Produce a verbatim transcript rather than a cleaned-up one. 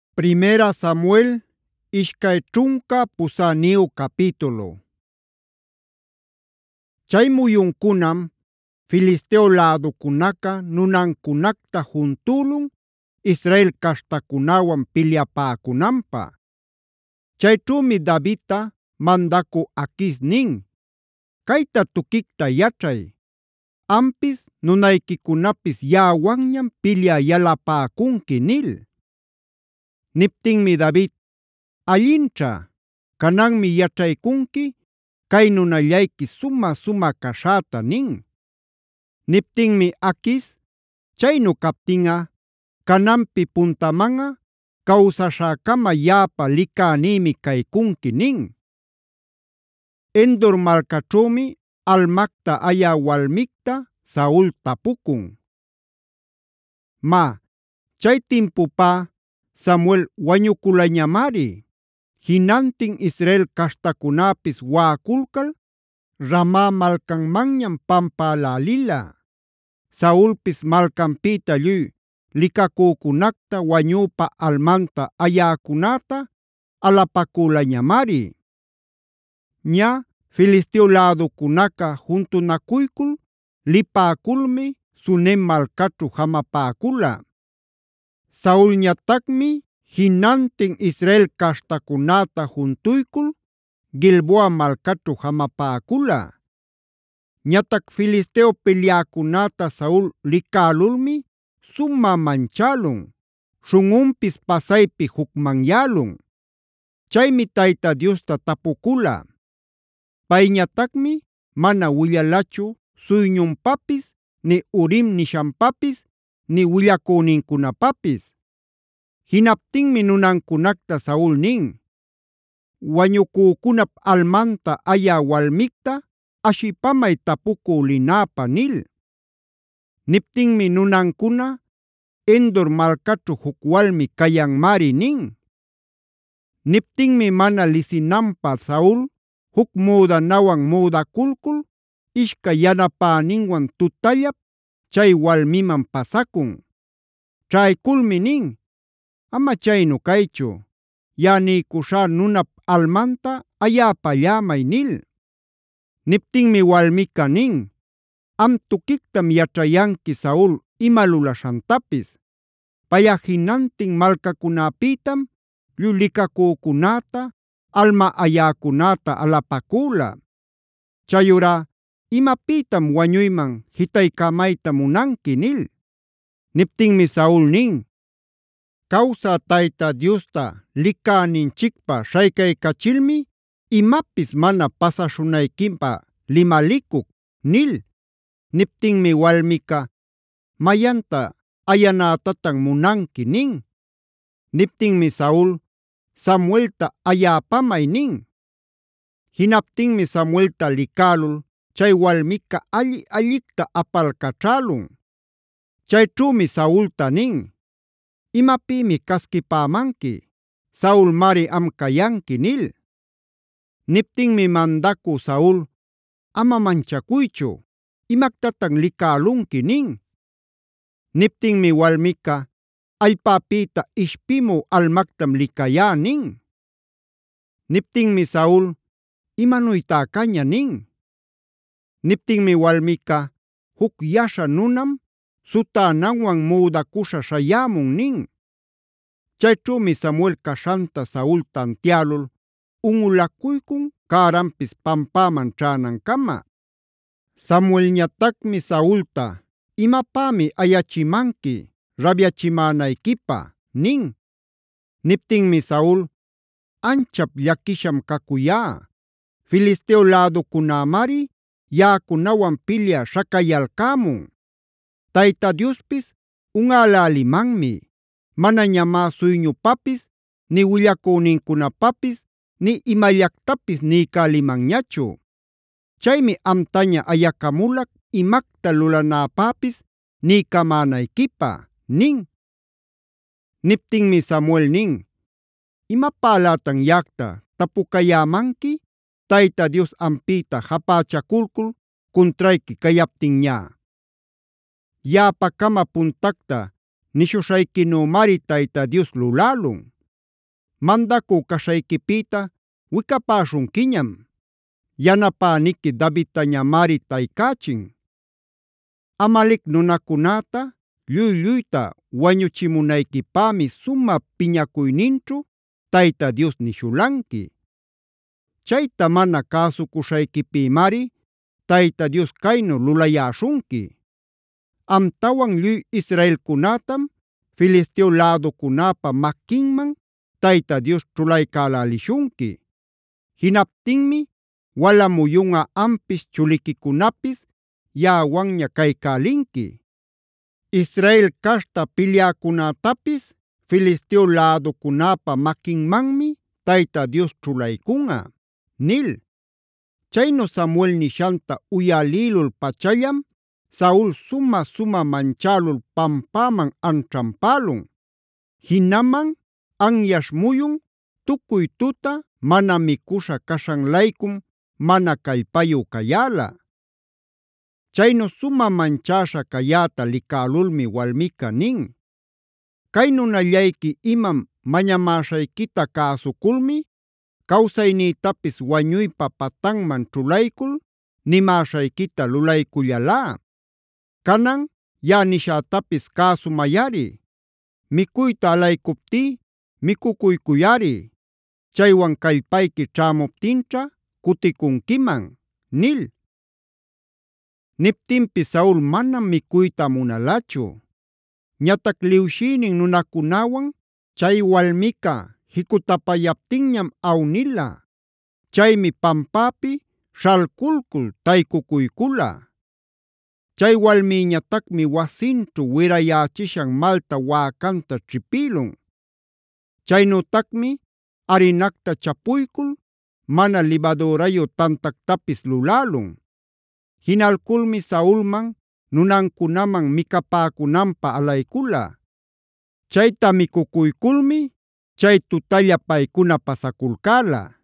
Primera Samuel ishkay ćhunka pusaniyu capítulo. Chay muyuncunam Filisteo läducunaca nunancunacta juntülun Israel caśhtacunawan pilyapäcunanpaq. Chayćhümi Davidta mandacü Aquis nin: “Cayta tuquicta yaćhay, ampis nunayquicunapis yaꞌawanñam pilyä yalapäcunqui” nil. Niptinmi David: “Allinćha, cananmi yaćhaycunqui cay nunallayqui sumä-sumä caśhäta” nin. Niptinmi Aquis: “Chaynu captinꞌa cananpi puntamanꞌa kawsaśhäcama yaꞌapa licänïmi caycunqui” nin. Endor malcaćhümi almacta ayä walmicta Saul tapucun: “Má, chay timpupä Samuel wañuculañamari. Jinantin Israel caśhtacunäpis waꞌaculcal Rama malcanmanñam pampälälila. Saulpis malcanpïta lluy licacücunacta wañüpä almanta ayäcunäta alapacülañamari. Ñä Filisteo läducunaca juntunacuycul lipäculmi Sunem malcaćhu jamapäcula. Saulñatacmi jinantin Israel caśhtacunäta juntuycul Gilboa malcaćhu jamapäcula. Ñatac Filisteo pilyäcunäta Saul licälulmi sumä manchälun, śhunꞌunpis pasaypi jucmanyälun. Chaymi Tayta Diosta tapucula. Payñatacmi mana willalachu suyñunpapis, ni Urim nishanpapis, ni willacünincunapapis. Jinaptinmi nunancunacta Saul nin: “Wañucücunap almanta ayä walmicta ashipamay tapucü linäpä” nil. Niptinmi nunancuna: “Endor malcaćhu juc walmi cayanmari” nin. Niptinmi mana lisinanpä Saul juc müdanawan müdaculcul ishkay yanapäninwan tutallap chay walmiman pasakun. Ćhayculmi nin: “Ama chaynu kaychu, yaꞌa niykuśhá nunap almanta ayäpallämay” nil. Niptinmi walmica nin: “Am tuquictam yaćhayanqui Saul ima lulaśhantapis. Payꞌa jinantin malcacunäpïtam lluy licacücunäta, alma ayäcunäta alapacüla. Chayurá ¿imapïtam wañuyman jitaycamayta munanqui?” nil. Niptinmi Saul nin: “Cawsä Tayta Diosta licäninchicpä śhaycaycachilmi imapis mana pasaśhunayquipä limalicuc” nil. Niptinmi walmica: “¿Mayanta ayanätatan munanqui?” nin. Niptinmi Saul: “Samuelta ayäpamay” nin. Jinaptinmi Samuelta licälul chay walmica alli-allicta apalcaćhälun. Chayćhümi Saulta nin: “¿Imapïmi casquipämanqui? Saulmari am cayanqui” nil. Niptinmi mandacü Saul: “Ama manchacuychu, ¿imactatan licälunqui?” nin. Niptinmi walmica: “Allpäpïta ishpimü almactam licayá” nin. Niptinmi Saul: “¿Imanuytá caña?” nin. Niptinmi walmica: “Juc yaśha nunam sutänanwan müdacuśha śhayämun” nin. Chayćhümi Samuel caśhanta Saul tantiälul unꞌulacuycun cäranpis pampäman ćhänancama. Samuelñatacmi Saulta: “¿Imapämi ayachimanqui rabyachimänayquipä?” nin. Niptinmi Saul: “Anchap llaquisham cacuyá. Filisteo läducunämari yaꞌacunawan pilyä śhacayalcämun. Tayta Diospis unꞌälälimanmi. Manañamá suyñupapis, ni willacünincunapapis, ni imallactapis niycälimanñachu. Chaymi amtaña ayacamulac imacta lulanäpäpis niycamänayquipä” nin. Niptinmi Samuel nin: “¿Imapälätan yaꞌacta tapucayämanqui Tayta Dios ampïta japächaculcul cuntrayqui cayaptinña? Yaꞌapacama puntacta nishuśhayquinümari Tayta Dios lulälun. mandacü caśhayquipïta wicapäśhunquiñam. Yanapäniqui Davidtañamari taycachin. Amalec nunacunäta lluy-lluyta wañuchimunayquipämi sumä piñacuyninćhu Tayta Dios nishulanqui. Chayta mana cäsucuśhayquipïmari Tayta Dios caynu lulayäśhunqui: amtawan lluy israelcunätam Filisteo läducunäpa maquinman Tayta Dios ćhulaycälälishunqui. Jinaptinmi wala muyunꞌa ampis chuliquicunapis yaꞌawanña caycälinqui. Israel caśhta pilyäcunätapis Filisteo läducunäpa maquinmanmi Tayta Dios ćhulaycunꞌa” nil. Chaynu Samuel nishanta uyalïlul-pachallam Saul sumä-sumä manchälul pampäman anćhanpälun. Jinaman anyaśh muyun tukuy tuta mana mikuśha kaśhan-laykum mana kallpayu cayäla. Chaynu sumä manchäśha cayäta licälulmi walmica nin: “Cay nunallayqui imam mañamäśhayquita cäsuculmi cawsaynïtapis wañuypa patanman ćhulaycul nimäśhayquita lulaycullalá. Canan yaꞌa nishätapis cäsumayꞌari. Mikuyta alaycuptí mikukuykuyꞌari. Chaywan callpayqui ćhämuptinćha kuticunquiman” nil. Niptinpis Saul manam mikuyta munalachu. Ñatac liwshïnin nunacunäwan chay walmica jicutapayaptinñam awnila. Chaymi pampapi śhalculcul taycucuykula. Chay walmïñatacmi wasinćhu wirayächishan malta wäcanta ćhipïlun. Chaynütacmi arinacta chapuycul mana libadürayu tantactapis lulälun. Jinalculmi Saulman nunancunaman micapäcunanpä alaycula. Chayta micukuyculmi chay tutalla paycuna pasaculcäla.